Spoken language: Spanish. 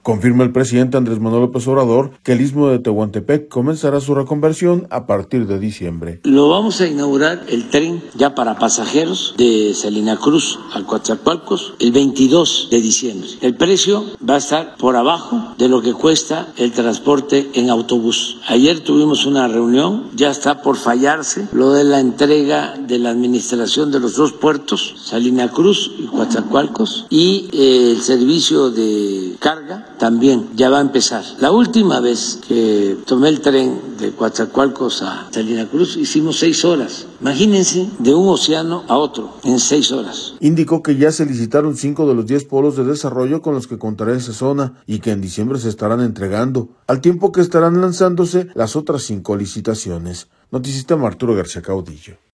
Confirma el presidente Andrés Manuel López Obrador que el istmo de Tehuantepec comenzará su reconversión a partir de diciembre. Lo vamos a inaugurar el tren ya para pasajeros de Salina Cruz a Coatzacoalcos el 22 de diciembre. El precio va a estar por abajo de lo que cuesta el transporte en autobús. Ayer tuvimos una reunión, ya está por fallarse lo de la entrega de la administración de los dos puertos, Salina Cruz y Coatzacoalcos, y el servicio de carga también ya va a empezar. La última vez que tomé el tren de Coatzacoalcos a Salina Cruz hicimos 6 horas. Imagínense, de un océano a otro en 6 horas. Indicó que ya se licitaron 5 de los 10 polos de desarrollo con los que contará esa zona y que en diciembre se estarán entregando, al tiempo que estarán lanzándose las otras 5 licitaciones. Notisistema Arturo García Caudillo.